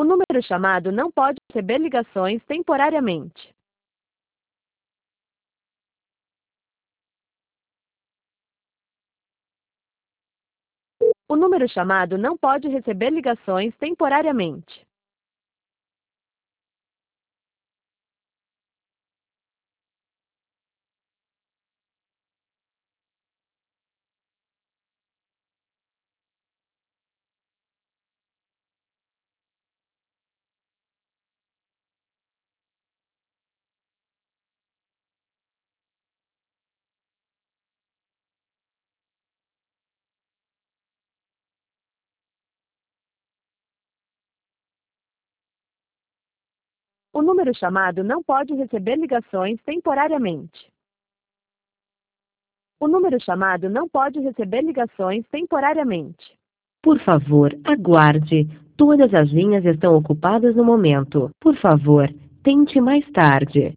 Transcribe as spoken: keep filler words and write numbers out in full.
O número chamado não pode receber ligações temporariamente. O número chamado não pode receber ligações temporariamente. O número chamado não pode receber ligações temporariamente. O número chamado não pode receber ligações temporariamente. Por favor, aguarde. Todas as linhas estão ocupadas no momento. Por favor, tente mais tarde.